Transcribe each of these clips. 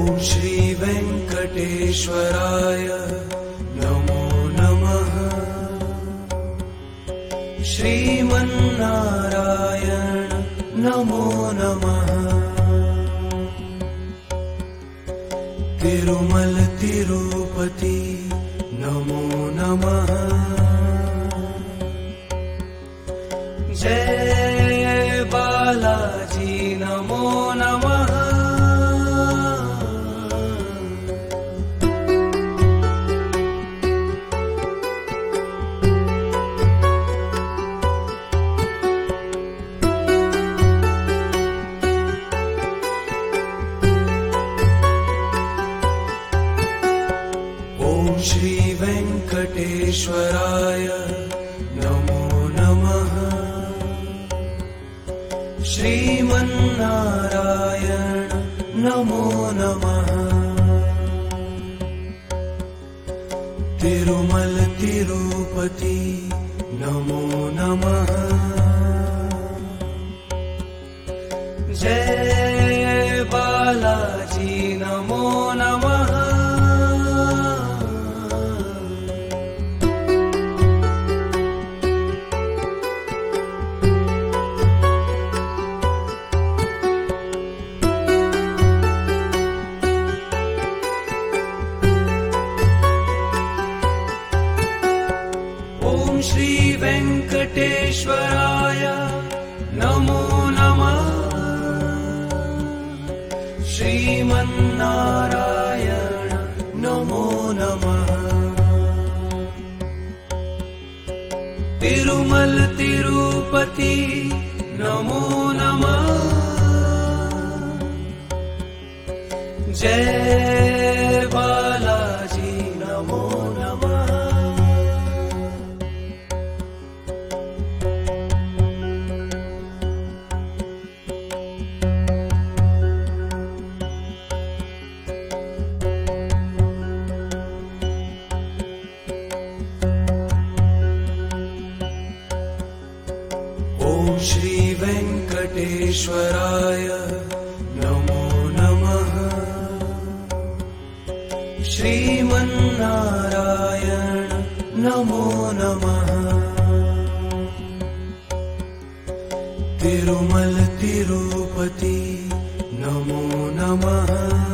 श्री वेंकटेश्वराय नमो नमः। श्रीमन्नारायण नमो नमः। तिरुमल तिरुपति नमो नमः। जय बालाजी नमो नमः। श्री वेंकटेश्वराय नमो नमः। श्रीमन्नारायण नमो नमः। तिरुमल तिरुपति नमो नमः। जय बालाजी नमो नमः। श्री वेंकटेश्वराय नमो नमः। श्रीमन्नारायण नमो नमः। तिरुमल तिरुपति नमो नमः। जय बालाजी नमो नमः। श्री वेंकटेश्वराय नमो नमः। श्रीमन्नारायण नमो नमः। तिरुमल तिरुपति नमो नमः।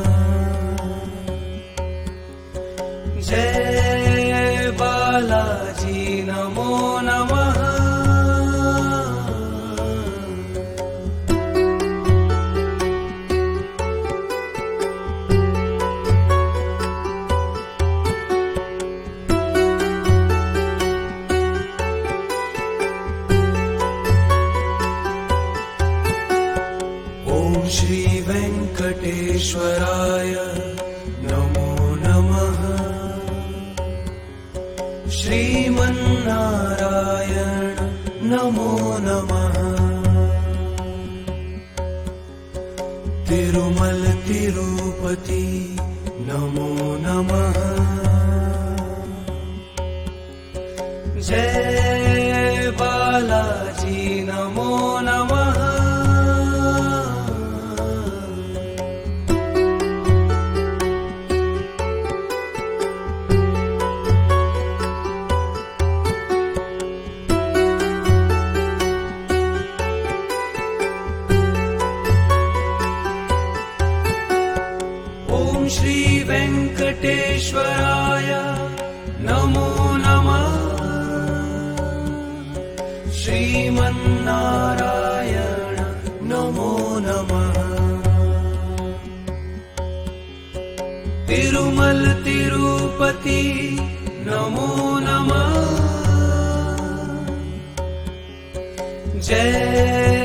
जय बालाजी नमो नमः। श्री वेंकटेश्वराय नमो नमः। श्रीमन्नारायण नमो नमः। तिरुमल तिरुपति नमो नमः। जय बालाजी नमो नमः। श्री वेंकटेश्वराय नमो नमः। श्रीमन्नारायण नमो नमः। तिरुमल तिरुपति नमो नमः। जय